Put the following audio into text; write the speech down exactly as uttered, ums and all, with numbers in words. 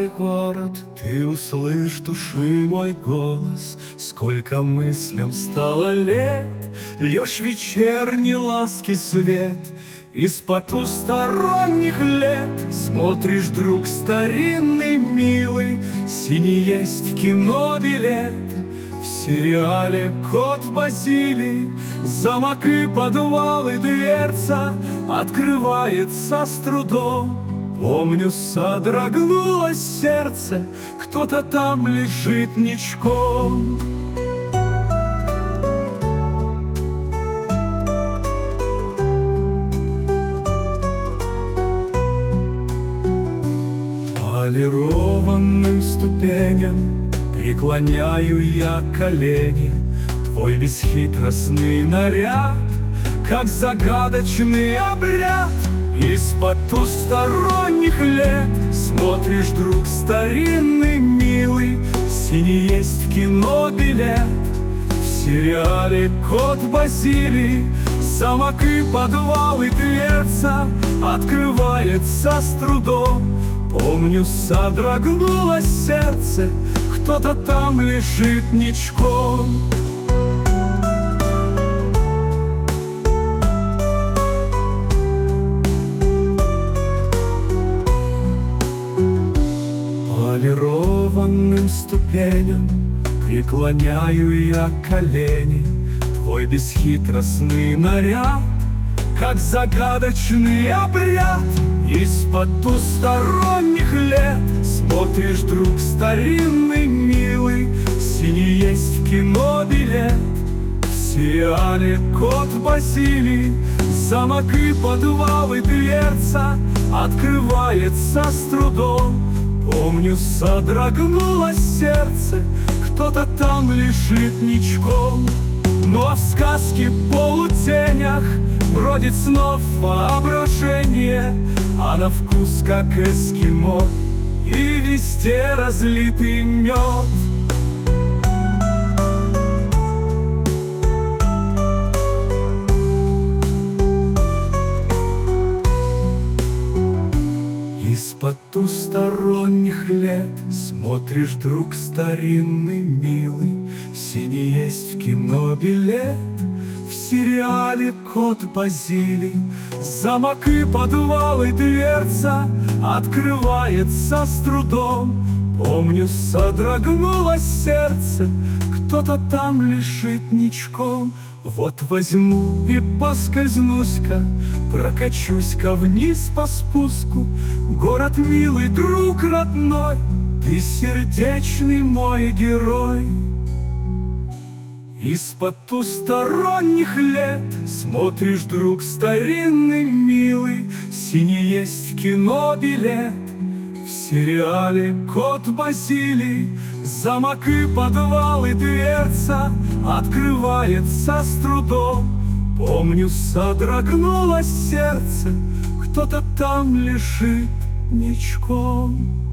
мой город, ты услышь души мой голос. Сколько мыслям стало лет, льешь вечерний ласки свет. Из потусторонних лет смотришь, друг старинный, милый, синий есть кино билет. В сериале «Кот Базилий» замок и подвал и дверца открывается с трудом. Помню, содрогнулось сердце, кто-то там лежит ничком. Полированным ступеням преклоняю я колени. Твой бесхитростный наряд, как загадочный обряд. Из потусторонних лет смотришь, друг старинный, милый, синий есть кино билет. В сериале «Кот Базилий» замок и подвал и дверца открывается с трудом. Помню, содрогнулось сердце, кто-то там лежит ничком. Полированным ступеням преклоняю я колени. Твой бесхитростный наряд, как загадочный обряд. Из потусторонних лет смотришь, друг старинный, милый, синий есть в кино билет. В сериале «Кот Базилий» замок и подвал и дверца открывается с трудом. Помню, содрогнулось сердце, кто-то там лежит ничком. Ну а в сказке полутенях бродит снов воображение, а на вкус как эскимо, и везде разлитый мед. Из потусторонних лет смотришь, друг старинный, милый, синий есть в кино билет. В сериале «Кот Базилий» замок и подвал и дверца открывается с трудом. Помню, содрогнулось сердце, кто-то там лежит ничком. Вот возьму и поскользнусь-ка, прокачусь-ка вниз по спуску. Город милый, друг родной, ты сердечный мой герой. Из потусторонних лет смотришь, друг старинный, милый, синий есть в кино билет. В сериале «Кот Базилий» замок и подвал и дверца открывается с трудом. Помню, содрогнулось сердце, кто-то там лежит ничком.